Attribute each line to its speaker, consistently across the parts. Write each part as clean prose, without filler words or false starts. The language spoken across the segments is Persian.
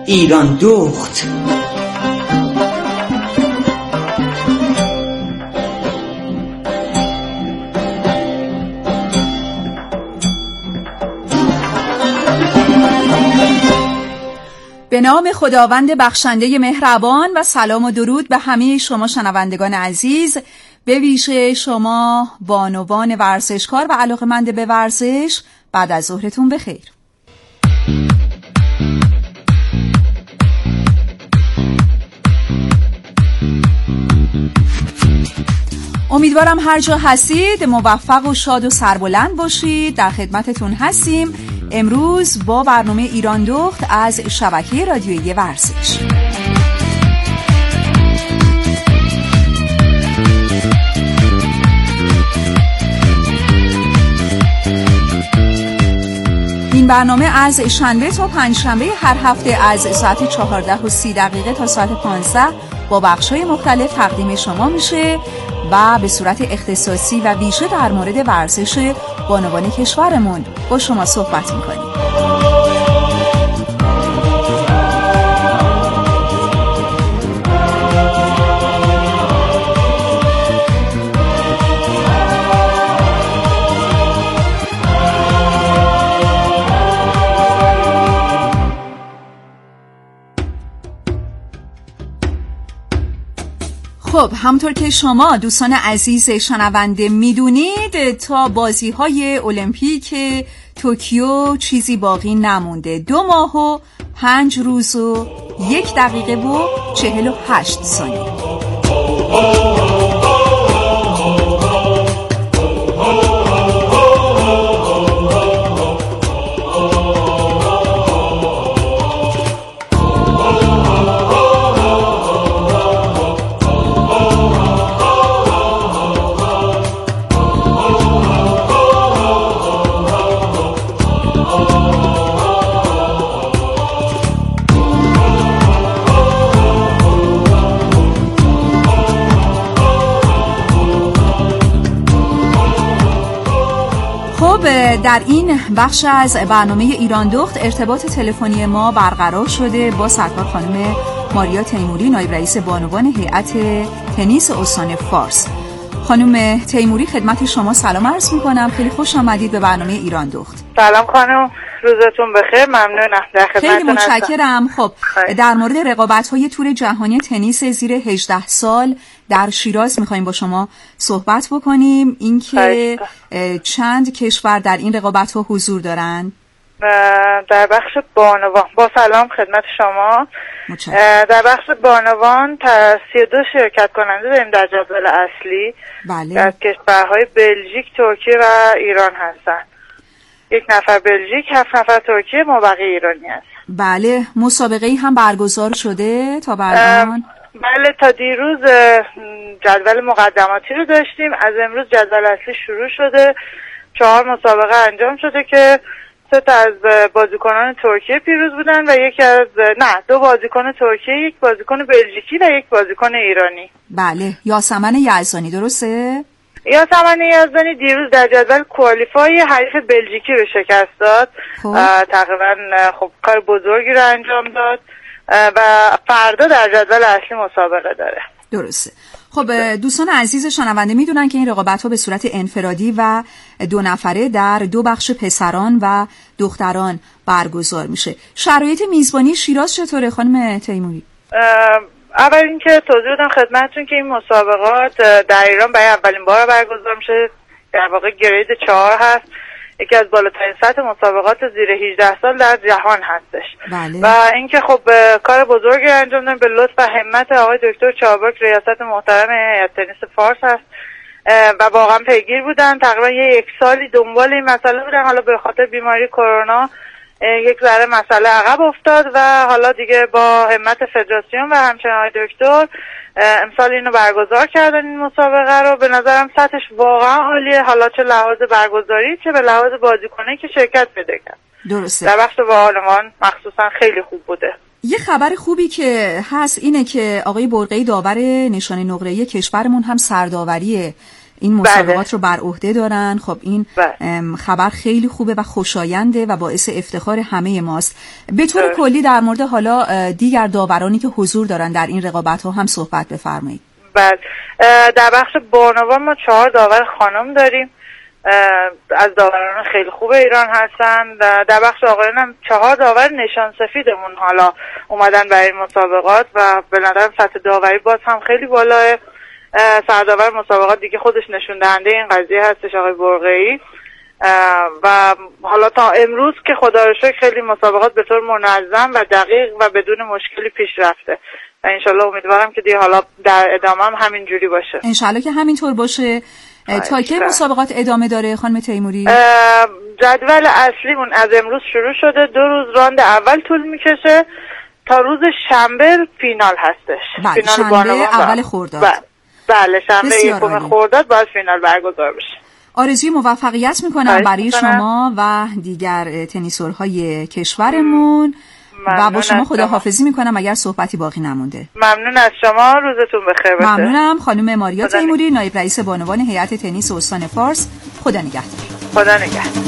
Speaker 1: ایران دخت.
Speaker 2: به نام خداوند بخشنده مهربان و سلام و درود به همه شما شنوندگان عزیز، به ویژه شما بانوان ورزشکار و علاقه‌مند به ورزش. بعد از ظهرتون بخیر. امیدوارم هر جا هستید موفق و شاد و سربلند باشید. در خدمتتون هستیم امروز با برنامه ایران دخت از شبکه رادیویی ورزش. این برنامه از شنبه تا پنجشنبه هر هفته از ساعت 14:30 تا ساعت 15 با بخش‌های مختلف تقدیم شما میشه و به صورت اختصاصی و ویژه در مورد ورزش بانوان کشورمون با شما صحبت میکنیم. خب همطور که شما دوستان عزیز شنونده میدونید تا بازی‌های المپیک توکیو چیزی باقی نمونده. 2 ماه و 5 روز و 1 دقیقه و 48 ثانیه. در این بخش از برنامه ایران دخت ارتباط تلفنی ما برقرار شده با سرکار خانم ماریا تیموری، نایب رئیس بانوان هیئت تنیس استان فارس. خانم تیموری خدمت شما سلام عرض می‌کنم. خیلی خوش آمدید به برنامه ایران دخت.
Speaker 3: سلام خانم، روزتون بخیر. ممنونم.
Speaker 2: خیلی متشکرم. خب در مورد رقابت‌های تور جهانی تنیس زیر 18 سال در شیراز می‌خوایم با شما صحبت بکنیم. اینکه چند کشور در این رقابت‌ها حضور دارند؟
Speaker 3: در بخش بانوان با سلام خدمت شما. در بخش بانوان 32 شرکت کننده داریم در جدول اصلی.
Speaker 2: بله.
Speaker 3: از کشورهای بلژیک، ترکیه و ایران هستن. 1 نفر بلژیک، 7 نفر ترکیه، ما بقیه ایرانی هست.
Speaker 2: بله. مسابقه‌ای هم برگزار شده تا الان؟
Speaker 3: بله، تا دیروز جدول مقدماتی رو داشتیم. از امروز جدول اصلی شروع شده. 4 مسابقه انجام شده که 3 تا از بازیکنان ترکیه پیروز بودن و 2 بازیکن ترکیه، 1 بازیکن بلژیکی و 1 بازیکن ایرانی.
Speaker 2: بله. یاسمن یزدانی درسته؟
Speaker 3: یاسمن یزدانی دیروز در جدول کوالیفای حریف بلژیکی رو شکست داد. تقریبا خب کار بزرگی رو انجام داد و فردا در جدول اصلی مسابقه داره.
Speaker 2: درسته. خب دوستان عزیز شنونده میدونن که این رقابت‌ها به صورت انفرادی و 2 نفره در 2 بخش پسران و دختران برگزار میشه. شرایط میزبانی شیراز چطوره خانم تیموری؟
Speaker 3: اول اینکه توضیح بدم خدمتتون که این مسابقات در ایران برای اولین بار برگزار میشه. در واقع گرید 4 هست. یکی از بالاترین سطح مسابقات زیر 18 سال در جهان هستش.
Speaker 2: بله.
Speaker 3: و اینکه خب کار بزرگی انجام دادن به لطف و همت آقای دکتر چابک، ریاست محترم هیئت تنیس فارس هست و واقعا پیگیر بودن. تقریبا 1 سالی دنبال این مسئله بودن. حالا به خاطر بیماری کرونا 1 ذره مسئله عقب افتاد و حالا دیگه با همت فدراسیون و همچنین آقای دکتر امسال اینو برگزار کردن. این مسابقه رو به نظرم سطحش واقعا عالیه، حالا چه لحاظ برگزاری چه به لحاظ بازیکنایی که شرکت بده کرد.
Speaker 2: درسته.
Speaker 3: در بخش بانوان مخصوصا خیلی خوب بوده.
Speaker 2: یه خبر خوبی که هست اینه که آقای برقعی داور نشان نقره‌ای کشورمون هم سرداوری این مسابقات رو بر عهده دارن. خب این خبر خیلی خوبه و خوشاینده و باعث افتخار همه ماست. به طور کلی در مورد حالا دیگر داورانی که حضور دارن در این رقابت‌ها هم صحبت بفرمایید.
Speaker 3: بله، در بخش بانوان ما 4 داور خانم داریم، از داوران خیلی خوب ایران هستن. در بخش آقایان هم 4 داور نشان سفیدمون حالا اومدن برای این مسابقات و به نظرم سطح داوری باز هم خیلی بالاه. سرداور مسابقات دیگه خودش نشون دهنده این قضیه هستش، آقای برقعی. و حالا تا امروز که خدا رو شکر خیلی مسابقات به طور منظم و دقیق و بدون مشکلی پیش رفته و انشالله امیدوارم که دیگه حالا در ادامه هم همین جوری باشه.
Speaker 2: انشالله که همینطور باشه. تا کی مسابقات ادامه داره خانم تیموری؟
Speaker 3: جدول اصلیمون از امروز شروع شده، 2 روز راند اول طول میکشه تا روز شنبه فینال هستش.
Speaker 2: بله،
Speaker 3: فینال
Speaker 2: شنبه اول خرداد.
Speaker 3: بله، شنبه 1 خرداد باید فینال برگزار بشه.
Speaker 2: آرزوی موفقیت میکنم برای شما و دیگر تنیسورهای کشورمون و با شما خداحافظی میکنم اگر صحبتی باقی نمونده.
Speaker 3: ممنون از شما، روزتون بخیر باشه.
Speaker 2: ممنونم. خانم ماریا تیموری، نایب رئیس بانوان هیئت تنیس استان فارس. خدا نگهدار.
Speaker 3: خدا نگهدار.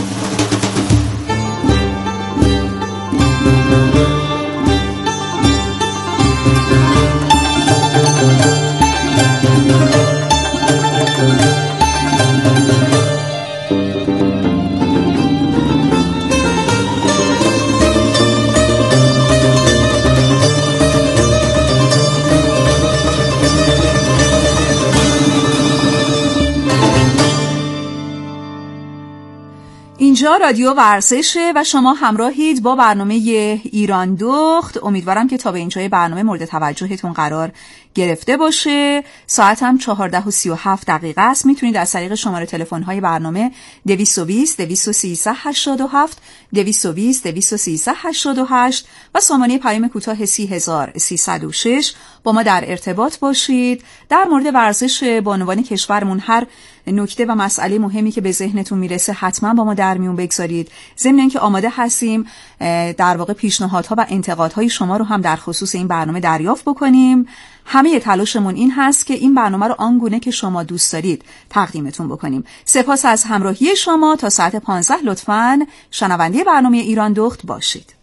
Speaker 2: اینجا رادیو ورزشه و شما همراهید با برنامه ایران دخت. امیدوارم که تا به اینجای برنامه مورد توجهتون قرار گرفته باشه. ساعت هم 14:37 است. میتونید از طریق شماره تلفن‌های برنامه 220 213 87 220 213 88 و سامانه پیام کوتاه 30306 با ما در ارتباط باشید. در مورد ورزش بانوان کشورمون هر نکته و مسئله مهمی که به ذهنتون میرسه حتما با ما در میون بگذارید. ضمن اینکه آماده هستیم در واقع پیشنهادها و انتقادهای شما رو هم در خصوص این برنامه دریافت بکنیم. همه تلاشمون این هست که این برنامه رو آنگونه که شما دوست دارید تقدیمتون بکنیم. سپاس از همراهی شما. تا ساعت 15 لطفاً شنونده برنامه ایران دخت باشید.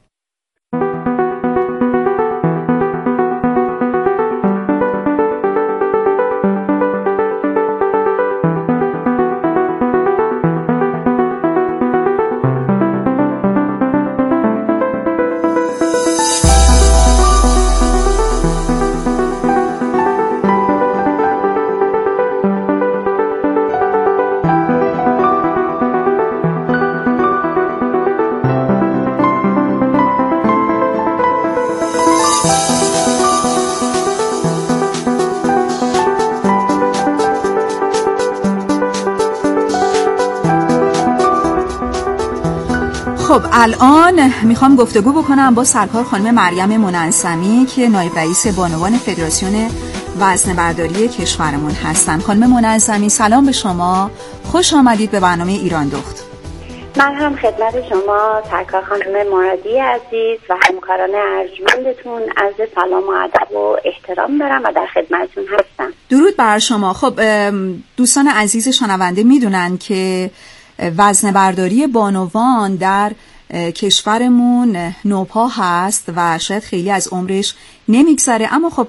Speaker 2: خب الان میخوام گفتگو بکنم با سرکار خانم مریم منظمی که نایب رئیس بانوان فدراسیون وزنه‌برداری کشورمون هستن. خانم منظمی سلام به شما، خوش آمدید به برنامه ایران دخت.
Speaker 1: من هم خدمت شما سرکار خانم مرادی عزیز و همکاران ارجمندتون عرض سلام و ادب و احترام دارم و در خدمتتون هستم.
Speaker 2: درود بر شما. خب دوستان عزیز شنونده میدونن که وزنه‌برداری بانوان در کشورمون نوپا هست و شاید خیلی از عمرش نمیگذره، اما خب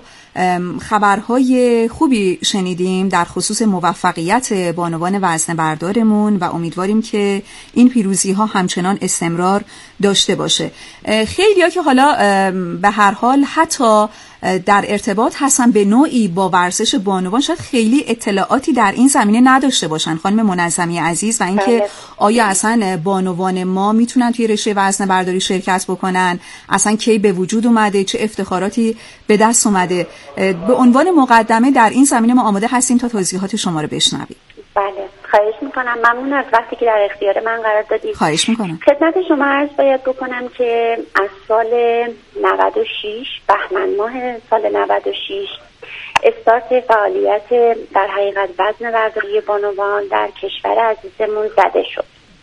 Speaker 2: خبرهای خوبی شنیدیم در خصوص موفقیت بانوان وزنه‌بردارمون و امیدواریم که این پیروزی ها همچنان استمرار داشته باشه. خیلی‌ها که حالا به هر حال حتی در ارتباط هستن به نوعی با ورزش بانوان شاید خیلی اطلاعاتی در این زمینه نداشته باشن خانم منظمی عزیز، و اینکه آیا اصلا بانوان ما میتونن توی رشته وزنه‌برداری شرکت بکنن، اصلا کی به وجود اومده، چه افتخاراتی به دست اومده. به عنوان مقدمه در این زمینه ما آماده هستیم تا توضیحات شما رو بشنویم.
Speaker 1: بله، خواهش میکنم. ممنون از وقتی که در اختیار من قرار دادید.
Speaker 2: خواهش میکنم.
Speaker 1: خدمت شما عرض باید بکنم که از سال 96 بهمن ماه سال 96 استارت فعالیت در حقیقت وزنه‌برداری بانوان در کشور عزیزمون زده شد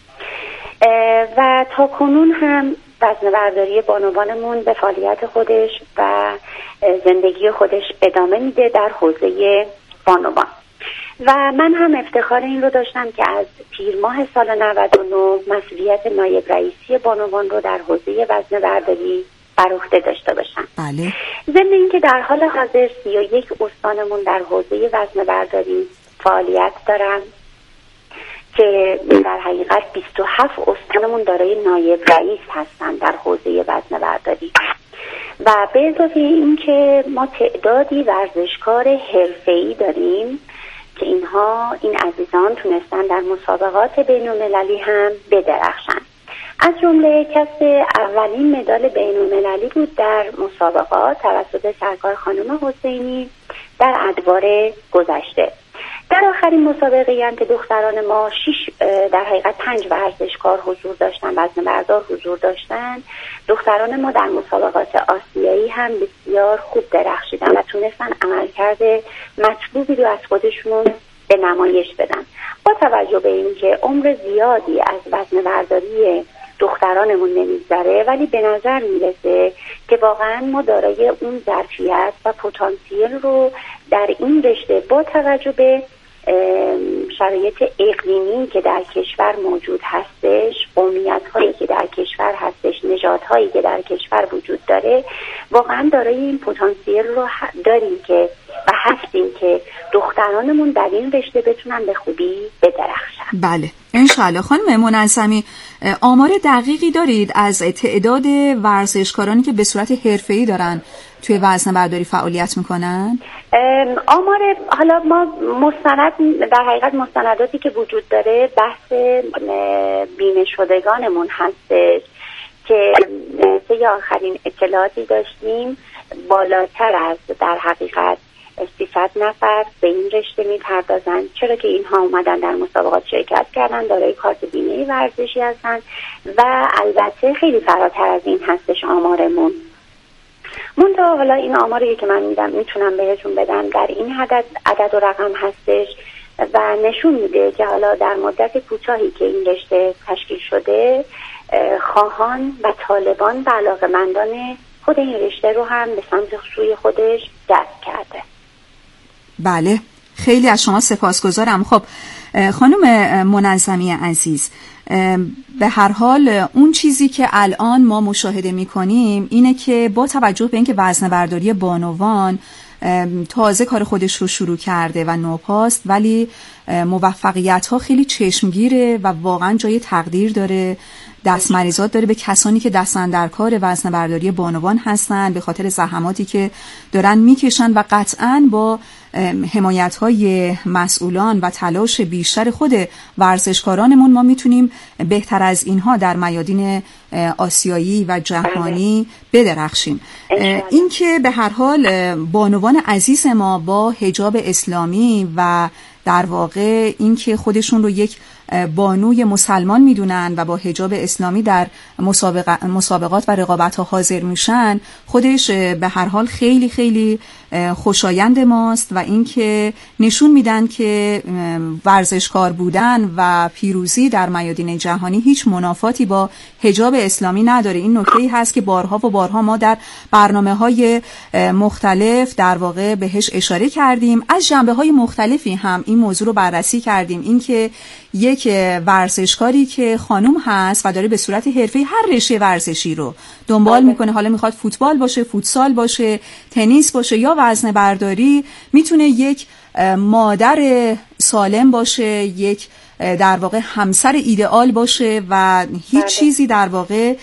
Speaker 1: و تا کنون هم وزنه‌برداری بانوانمون به فعالیت خودش و زندگی خودش ادامه میده در حوزه بانوان. و من هم افتخار این رو داشتم که از تیر ماه سال 99 مسئولیت نایب رئیسی بانوان رو در حوزه وزنه‌برداری بر عهده داشته باشم.
Speaker 2: بله.
Speaker 1: ضمن اینکه در حال حاضر 31 استانمون در حوزه وزنه‌برداری فعالیت دارم که در حقیقت 27 استانمون دارای نایب رئیس هستن در حوزه وزنه‌برداری. و به اضافه این که ما تعدادی ورزشکار حرفه‌ای داریم که این عزیزان تونستن در مسابقات بین‌المللی هم بدرخشن. از جمله کسب اولین مدال بین‌المللی بود در مسابقات توسط سرکار خانم حسینی در ادوار گذشته. در آخرین مسابقه که دختران ما در حقیقت 5 ورزشکار حضور داشتن، وزنه‌بردار حضور داشتن. دختران ما در مسابقات آسیایی هم بسیار خوب درخشیدن و تونستن عملکرد مطلوبی رو از خودشون به نمایش بدن. با توجه به اینکه عمر زیادی از وزنه‌برداری دخترانمون نمیگذره، ولی به نظر میرسه که واقعا ما دارای اون ظرفیت و پتانسیل رو در این رشته با توجه به شرایط اقلیمی که در کشور موجود هستش، قومیت‌هایی که در کشور هستش، نژادهایی که در کشور وجود داره، واقعا دارای این پتانسیل رو داریم که و هستیم که دخترانمون در این رشته بتونن به خوبی بدرخشن.
Speaker 2: بله انشاءالله. خانم منظمی، آمار دقیقی دارید از تعداد ورزشکارانی که به صورت حرفه‌ای دارن توی وزنه‌برداری فعالیت میکنن؟
Speaker 1: آمار، حالا ما در حقیقت مستنداتی که وجود داره بحث بیمه شدگانمون هستش که طی آخرین اطلاعاتی داشتیم بالاتر از در حقیقت 300 نفر به این رشته میپردازن، چرا که اینها اومدن در مسابقات شرکت کردن، دارای کارت بیمه ورزشی هستن و البته خیلی فراتر از این هستش آمارمون. منتها حالا این آماری که من میتونم بهتون بدم در این عدد و رقم هستش و نشون میده که حالا در مدت کوتاهی که این رشته تشکیل شده، خواهان و طالبان و علاقه‌مندان خود این رشته رو هم به سمت سوی خودش جذب کرده.
Speaker 2: بله، خیلی از شما سپاسگزارم. خب خانم منظمی عزیز، به هر حال اون چیزی که الان ما مشاهده می‌کنیم اینه که با توجه به اینکه وزنه‌برداری بانوان تازه کار خودش رو شروع کرده و نوپاست، ولی موفقیت‌ها خیلی چشمگیره و واقعا جای تقدیر داره. دستمریزات داره به کسانی که دستن در کار وزنه‌برداری بانوان هستن به خاطر زحماتی که دارن میکشن و قطعاً با حمایت‌های مسئولان و تلاش بیشتر خود ورزشکارانمون ما میتونیم بهتر از اینها در میادین آسیایی و جهانی بدرخشیم. این که به هر حال بانوان عزیز ما با حجاب اسلامی و در واقع این که خودشون رو یک بانوی مسلمان میدونن و با حجاب اسلامی در مسابقات و رقابت‌ها حاضر میشن، خودش به هر حال خیلی خیلی خوشایند ماست و این که نشون میدن که ورزشکار بودن و پیروزی در میادین جهانی هیچ منافاتی با حجاب اسلامی نداره. این نکته‌ای هست که بارها و بارها ما در برنامه‌های مختلف در واقع بهش اشاره کردیم. از جنبه‌های مختلفی هم این موضوع رو بررسی کردیم. این که یک ورزشکاری که خانم هست و داره به صورت حرفه‌ای هر رشته ورزشی رو دنبال میکنه، حالا میخواد فوتبال باشه، فوتسال باشه، تنیس باشه یا وزنه‌برداری، میتونه یک مادر سالم باشه، یک در واقع همسر ایدئال باشه و هیچ چیزی در واقع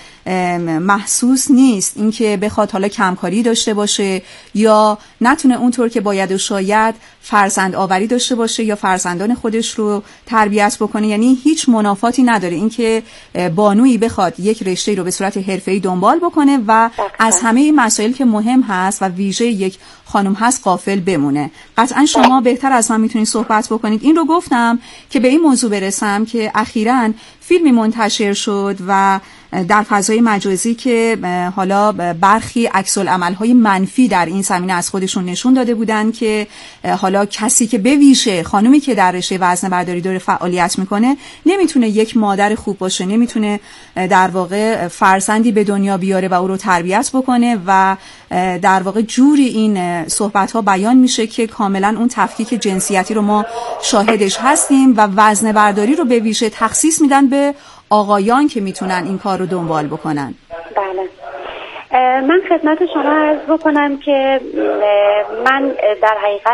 Speaker 2: محسوس نیست اینکه بخواد حالا کمکاری داشته باشه یا نتونه اونطور که باید و شاید فرزند آوری داشته باشه یا فرزندان خودش رو تربیت بکنه. یعنی هیچ منافاتی نداره اینکه بانویی بخواد یک رشته رو به صورت حرفه‌ای دنبال بکنه و از همه مسائل که مهم هست و ویژه یک خانم هست غافل بمونه. قطعا شما بهتر از من میتونید صحبت بکنید. این رو گفتم که به این موضوع برسم که اخیراً فیلمی منتشر شد و در فضای مجازی که حالا برخی عکس‌العمل‌های منفی در این زمینه از خودشون نشون داده بودن که حالا کسی که به ویژه خانومی که در رشته وزنه‌برداری داره فعالیت میکنه نمیتونه یک مادر خوب باشه، نمیتونه در واقع فرزندی به دنیا بیاره و او رو تربیت بکنه و در واقع جوری این صحبت‌ها بیان میشه که کاملا اون تفکیک جنسیتی رو ما شاهدش هستیم و وزنه‌برداری رو به ویژه تخصیص میدن به آقایان که میتونن این کار رو دنبال بکنن.
Speaker 1: بله، من خدمت شما عرض بکنم که من در حقیقت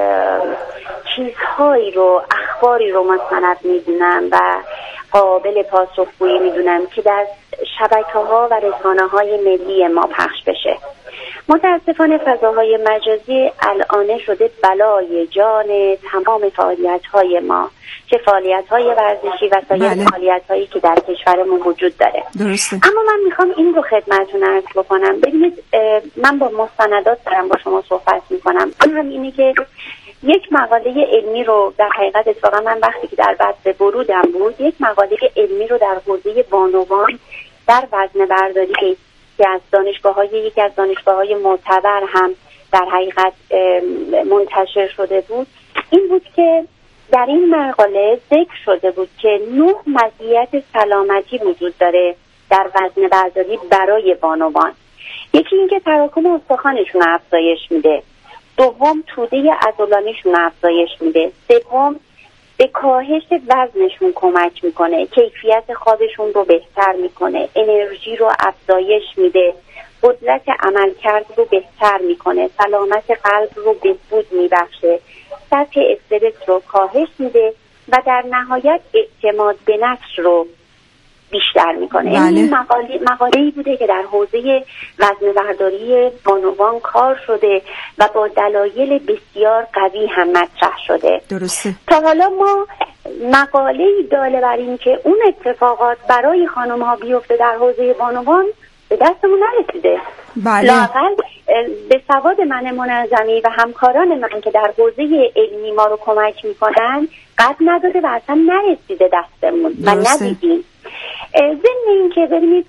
Speaker 1: چیزهایی رو، اخباری رو مستند میدونم و قابل پاسخگویی میدونم که در شبکه‌ها و رسانه‌های ملی ما پخش بشه. متاسفانه فضاهای مجازی الان شده بلای جان تمام فعالیت‌های ما، چه فعالیت‌های ورزشی و سایر فعالیت‌هایی که در کشورمون وجود داره.
Speaker 2: درسته.
Speaker 1: اما من میخوام این رو خدمتتون عرض بکنم. ببینید، من با مستندات دارم با شما صحبت میکنم. اون هم اینه که یک مقاله علمی رو در حقیقت اتفاقا من وقتی که در بعد ورودم بود، یک مقاله علمی رو در حوزه بانوان در وزنه‌برداری که از یکی از دانشگاه‌های معتبر هم در حقیقت منتشر شده بود، این بود که در این مقاله ذکر شده بود که 9 مزیت سلامتی وجود داره در وزنه‌برداری برای بانوان. یکی اینکه تراکم استخوانشون افزایش میده، دوم توده عضلانیشون افزایش میده، سوم به کاهش وزنشون کمک میکنه، کیفیت خوابشون رو بهتر میکنه، انرژی رو افزایش میده، قدرت عملکرد رو بهتر میکنه، سلامت قلب رو بهبود میبخشه، سطح استرس رو کاهش میده و در نهایت اعتماد به نفس رو بیشتر میکنه. این مقاله‌ای بوده که در حوزه وزنه‌برداری بانوان کار شده و با دلایل بسیار قوی هم مطرح شده.
Speaker 2: درسته.
Speaker 1: تا حالا ما مقاله‌ای داله بر این که اون اتفاقات برای خانم‌ها بیفته در حوزه بانوان به دستمون نرسیده. لااقل به سواد من منظمی و همکاران من که در حوزه علمی ما رو کمک میکنن قد نداده و اصلا نرسیده دستمون و ندیدیم. ضمن این که ببینید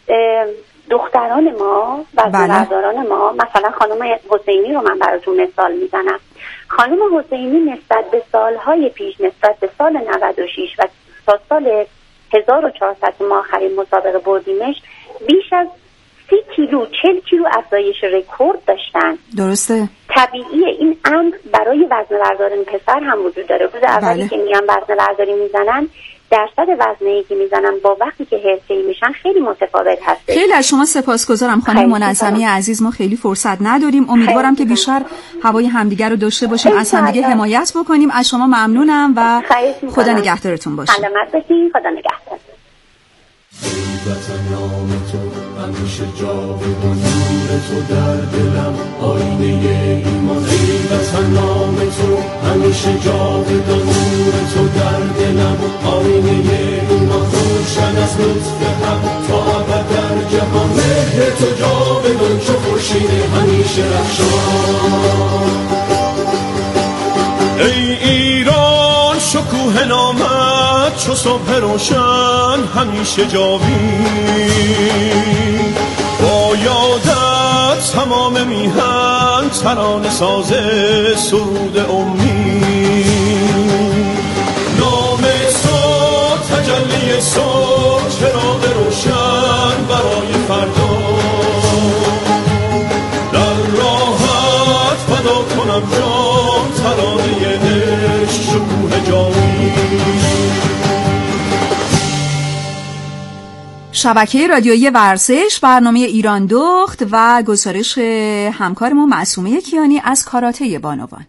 Speaker 1: دختران ما و وزنه‌برداران ما، مثلا خانم حسینی رو من براتون مثال میزنم. خانم حسینی نسبت به سالهای پیش، نسبت به سال 96 و تا سال 1400 ما آخرین مسابقه بردیمش، بیش از 30 کیلو 40 کیلو افزایش رکورد داشتن.
Speaker 2: درسته.
Speaker 1: طبیعیه این امر برای وزنه‌برداران پسر هم وجود داره. روز اولی که میان وزنه‌برداری میزنن، درصد وزنه‌ای که میزنن با وقتی که حرفه‌ای میشن خیلی متفاوت هست.
Speaker 2: خیلی از شما سپاسگزارم خانم منظمی عزیز. ما خیلی فرصت نداریم. امیدوارم که بیشتر هوای همدیگه رو داشته باشیم، از همدیگه حمایت بکنیم. از شما ممنونم و خدا نگهدارتون باشه.
Speaker 1: سلامت باشین. خدا نگهدار.
Speaker 4: وطن نام تو همیشه جاودان، نور تو در دلم آینه ایمان. ای وطن نام تو همیشه جاودان، نور تو در دلم آینه ایمان. روشن از لطف حق تا ابد در جهان، مهر تو جاودان چو خورشید همیشه رخشان. ای ایران شکوه نامت چو صبح روشن همیشه جاوید، با یادت تمام میهن ترانه ساز سرود امید. نام تو تجلی صبح، چراغ روشن برای فردا. در راحت فدا کنم جان، ترانه عشق شکوه جاوید.
Speaker 2: شبکه رادیویی ورزش، برنامه ایران دخت و گزارش همکارمون معصومه کیانی از کاراته بانوان.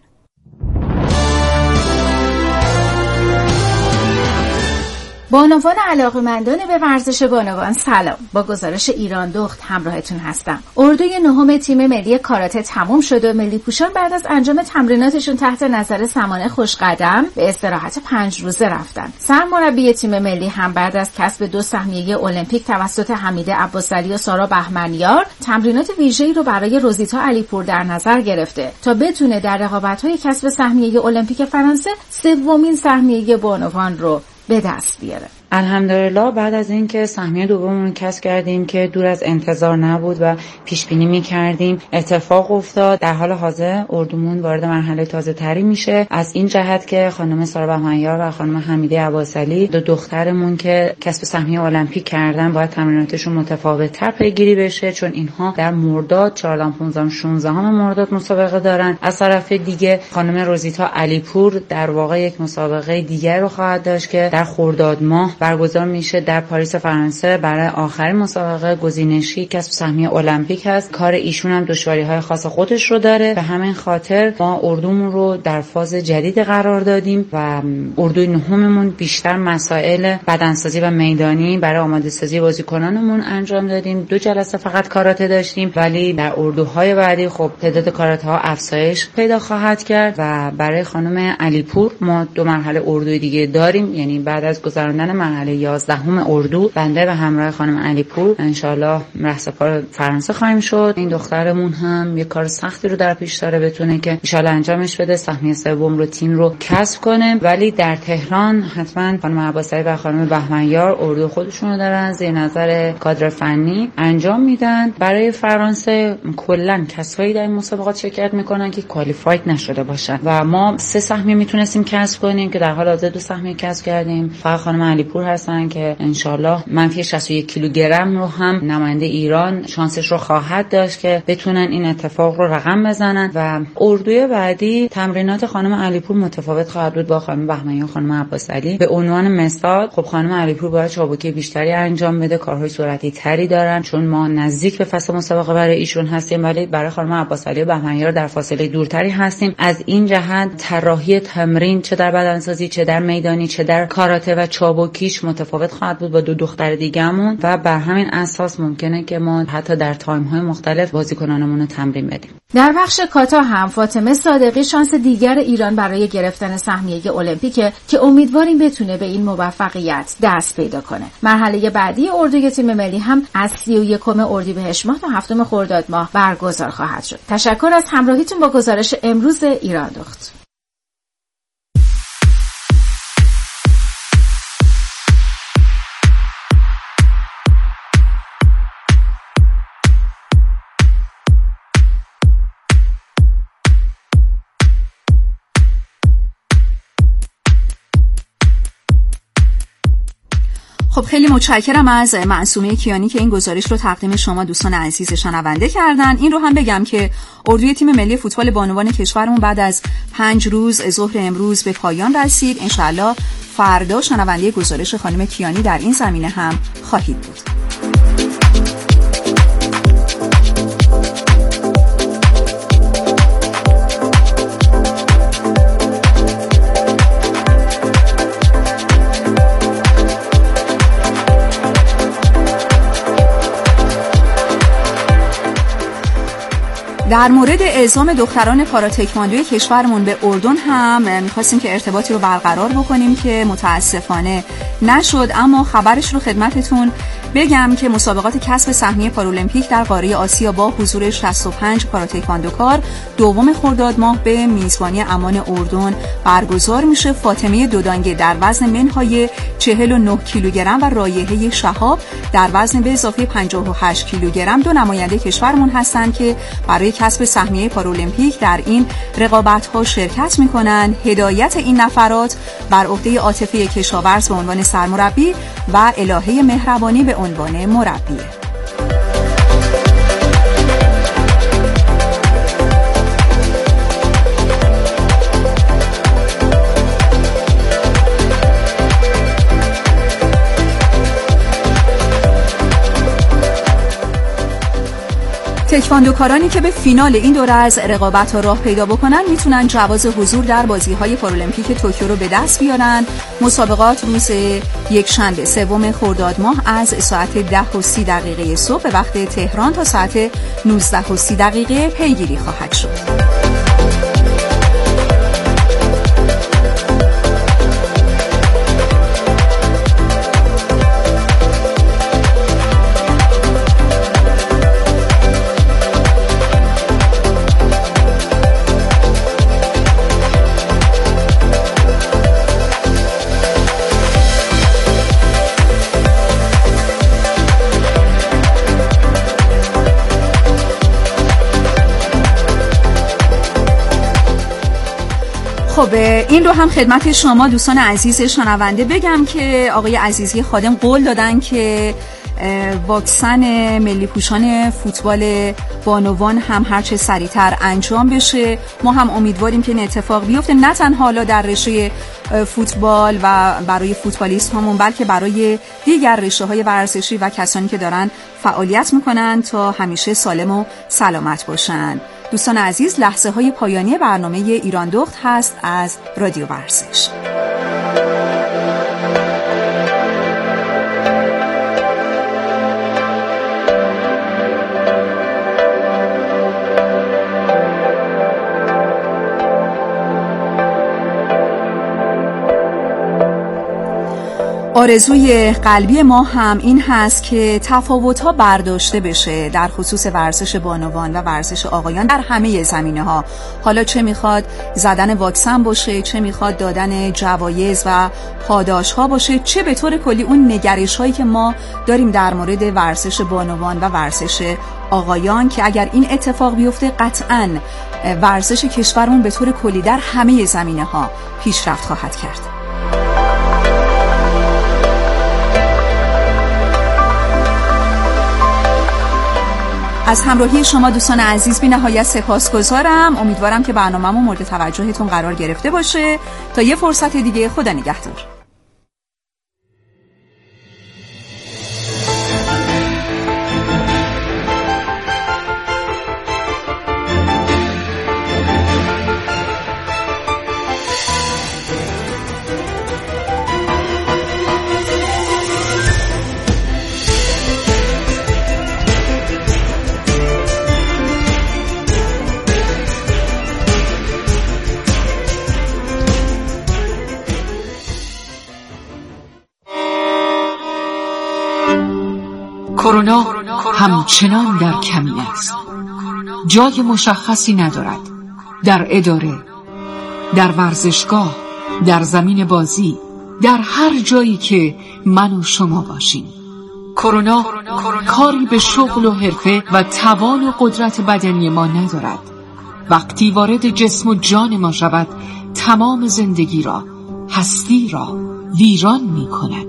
Speaker 5: بانوان علاقه‌مندان به ورزش بانوان سلام. با گزارش ایران دخت همراهتون هستم. اردوی نهم تیم ملی کاراته تموم شد و ملی پوشان بعد از انجام تمریناتشون تحت نظر سمانه خوشقدم به استراحت 5 روزه رفتن. سرمربی تیم ملی هم بعد از کسب 2 سهمیه المپیک توسط حمیده عباسعلی و سارا بهمنیار، تمرینات ویژه‌ای رو برای روزیتا علیپور در نظر گرفته تا بتونه در رقابت‌های کسب سهمیه المپیک فرانسه 3مین سهمیه بانوان رو به دست بیاره.
Speaker 6: الحمدلله بعد از اینکه سهمیه دوممون کسب کردیم که دور از انتظار نبود و پیش بینی می‌کردیم اتفاق افتاد. در حال حاضر اردومون وارد مرحله تازه‌تری میشه، از این جهت که خانم سارا بهمنیار و خانم حمیده عباسعلی دو دخترمون که کسب سهمیه المپیک کردن باید تمریناتشون متفاوت‌تر پیگیری بشه، چون اینها در مرداد 14 15 16 مرداد مسابقه دارن. از طرف دیگه خانم روزیتا علیپور در واقع یک مسابقه دیگر رو خواهد داشت که در خرداد ماه برگزار میشه در پاریس فرانسه برای آخرین مسابقه گزینشی کسب سهمیه المپیک هست. کار ایشون هم دشواری‌های خاص خودش رو داره، به همین خاطر ما اردومون رو در فاز جدید قرار دادیم و اردوی نهممون بیشتر مسائل بدنسازی و میدانی برای آماده سازی بازیکنانمون انجام دادیم. 2 جلسه فقط کاراته داشتیم، ولی در اردوهای بعدی خب تعداد کاراته ها افزایش پیدا خواهد کرد و برای خانم علیپور ما 2 مرحله اردوی دیگه داریم، یعنی بعد از گذراندن مرحله 11 اردو بنده به همراه خانم علیپور انشالله رهسپار فرانسه خواهیم شد. این دخترمون هم یه کار سختی رو در پیش داره، بتونه که انشالله انجامش بده، سهمیه سوم رو تیم رو کسب کنه. ولی در تهران حتما خانم عباسعلی و خانم بهمنیار اردو خودشون رو دارن زیر نظر کادر فنی انجام میدن. برای فرانسه کلا کسایی در این مسابقات شرکت میکنن که کوالیفاید نشده باشن و ما 3 سهمیه میتونستیم کسب کنیم که در حال حاضر 2 سهمیه کسب کردیم. فقط خانم علیپور هستن که انشالله منفی 61 کیلوگرم رو هم نماینده ایران شانسش رو خواهد داشت که بتونن این اتفاق رو رقم بزنن. و اردوی بعدی تمرینات خانم علیپور متفاوت خواهد بود با خانم بهمنیار و خانم عباسعلی. به عنوان مثال خب خانم علیپور باید چابکی بیشتری انجام بده، کارهای سرعتی تری دارن چون ما نزدیک به فصل مسابقه برای ایشون هستیم، ولی برای خانم عباسعلی و بهمنیار در فاصله دورتری هستیم. از این جهت طراحی تمرین چه در بدنسازی، چه در میدانی، چه در کاراته و چابکیش متفاوت خواهد بود با 2 دختر دیگه‌مون و بر همین اساس ممکنه که ما حتی در تایم‌های مختلف بازیکنانمون رو تمرین بدیم.
Speaker 5: در بخش کاتا هم فاطمه صادقی شانس دیگر ایران برای گرفتن سهمیه المپیکه که امیدواریم بتونه به این موفقیت دست پیدا کنه. مرحله بعدی اردوی تیم ملی هم از 31 اردیبهشت ماه تا 7 خرداد ماه برگزار خواهد شد. تشکر از همراهیتون با گزارش امروز ایران دخت.
Speaker 2: خب خیلی متشکرم از معصومه کیانی که این گزارش رو تقدیم شما دوستان عزیز شنونده کردن. این رو هم بگم که اردوی تیم ملی فوتبال بانوان کشورمون بعد از 5 روز ظهر امروز به پایان رسید. انشالله فردا شنونده گزارش خانم کیانی در این زمینه هم خواهید بود. در مورد اعزام دختران پاراتکواندوی کشورمون به اردن هم می‌خواستیم که ارتباطی رو برقرار بکنیم که متاسفانه نشد، اما خبرش رو خدمتتون بگم که مسابقات کسب سهمیه پارالمپیک در قاره آسیا با حضور 65 پاراتکواندوکار 2 خرداد ماه به میزبانی امان اردن برگزار میشه. فاطمه دودانگه در وزن منهای 49 کیلوگرم و رایحه شهاب در وزن به اضافه 58 کیلوگرم 2 نماینده کشورمون هستند که برای کسب سهمیه پارالمپیک در این رقابت‌ها شرکت می‌کنند. هدایت این نفرات بر عهده عاطفه کشاورز به عنوان سرمربی و الهه مهربانی به عنوان مربی. تکواندوکارانی که به فینال این دوره از رقابت‌ها راه پیدا بکنن میتونن جواز حضور در بازی‌های پارالمپیک توکیو رو به دست بیارن. مسابقات روز یکشنبه 3 خرداد ماه از ساعت 10:30 صبح به وقت تهران تا ساعت 19:30 پیگیری خواهد شد. خب این رو هم خدمت شما دوستان عزیز شنونده بگم که آقای عزیزی خادم قول دادن که واکسن ملی پوشان فوتبال بانوان هم هرچه سریعتر انجام بشه. ما هم امیدواریم که این اتفاق بیفته، نه تنها حالا در رشته فوتبال و برای فوتبالیست همون، بلکه برای دیگر رشته های ورزشی و کسانی که دارن فعالیت میکنن تا همیشه سالم و سلامت باشن. دوستان عزیز، لحظه های پایانی برنامه ایران دخت هست از رادیو ورزش. آرزوی قلبی ما هم این هست که تفاوت‌ها برداشته بشه در خصوص ورزش بانوان و ورزش آقایان در همه زمینه‌ها. حالا چه میخواد زدن واکسن باشه، چه میخواد دادن جوایز و پاداش‌ها باشه، چه به طور کلی اون نگرش‌هایی که ما داریم در مورد ورزش بانوان و ورزش آقایان، که اگر این اتفاق بیفته قطعاً ورزش کشورمون به طور کلی در همه زمینه‌ها پیشرفت خواهد کرد. از همراهی شما دوستان عزیز بی نهایت سپاسگزارم. امیدوارم که برنامه‌مون مورد توجهتون قرار گرفته باشه. تا یه فرصت دیگه، خدا نگهدار.
Speaker 7: کرونا همچنان در کمین است. جای مشخصی ندارد. در اداره، در ورزشگاه، در زمین بازی، در هر جایی که من و شما باشیم. کرونا کاری به شغل و حرفه و توان و قدرت بدنی ما ندارد. وقتی وارد جسم و جان ما شود، تمام زندگی را، هستی را ویران می کند.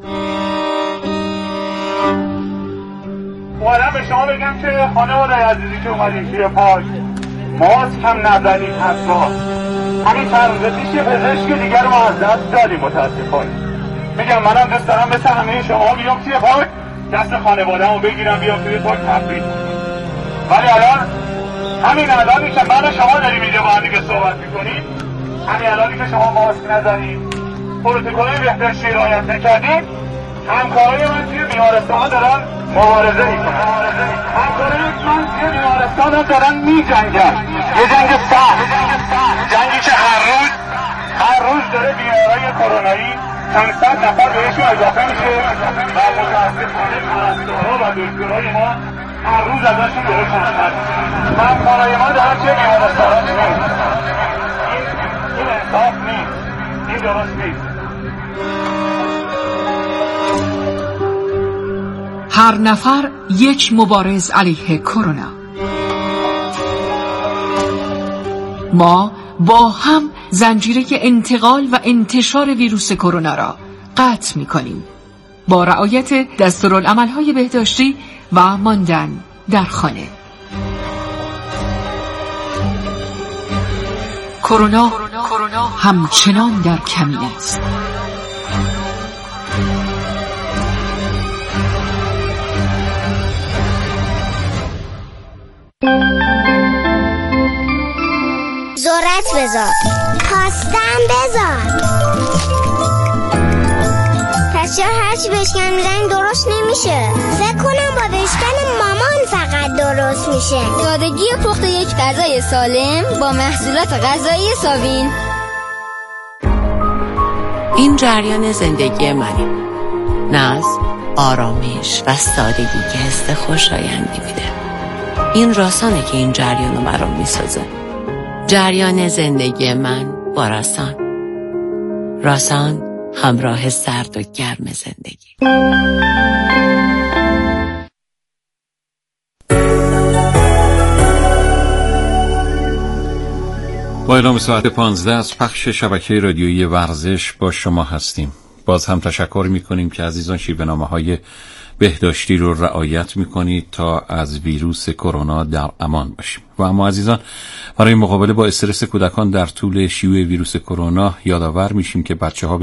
Speaker 8: اومدم به شما بگم که خانواده عزیزی که اومدیم توی پارک، ماسک هم نزدید حتی. همین چند روز پیش یه پزشک دیگر رو ما از دست دادیم متاسفانه. میگم منم دوست دارم مثل همه شما بیام توی پارک، دست خانواده‌مو بگیرم بیام توی پارک تفریح. ولی همین الانی که من و شما داریم اینجا با هم دیگه صحبت میکنیم، همین الانی که شما ماسک نزدید، پروتکل بهداشتی رعایت نکردید، همکارای من توی بیمارستان دارن مبارزه میکنن. همکارای من توی بیمارستان دارن میجنگن. یه جنگ سخت، جنگی که هر روز داره بیمارای کرونایی چند صد نفر بهشون اضافه میشه و متاسفانه پرستارها و دکترهای ما هر روز ازشون داره کمتر. همکارای ما دارن توی بیمارستان میکنن. این انصاف نیست، این درست نیست.
Speaker 7: هر نفر یک مبارز علیه کرونا. ما با هم زنجیره انتقال و انتشار ویروس کرونا را قطع می‌کنیم با رعایت دستورالعمل‌های بهداشتی و ماندن در خانه. کرونا همچنان در کمین است.
Speaker 9: ذرت بذار، خواستم بذار. پس چرا هرچی بشکن میزنی درست نمیشه؟ فکر کنم با بشکن مامان فقط درست میشه.
Speaker 10: سادگی پخت یک غذای سالم با محصولات غذایی ساوین.
Speaker 11: این جریان زندگی منه. ناز، آرامش و سادگی که حس خوشایندی میده. این راسانه که این جریانو برام میسازه. جریان زندگی من با راسان. راسان همراه سرد و گرم زندگی.
Speaker 12: با با اعلام ساعت 15 از پخش شبکه رادیویی ورزش با شما هستیم. باز هم تشکر می‌کنیم که عزیزان شیوه‌نامه‌های بهداشتی رو رعایت می‌کنید تا از ویروس کرونا در امان باشیم. و اما عزیزان، برای مقابله با استرس کودکان در طول شیوع ویروس کرونا یادآور میشیم که بچه‌ها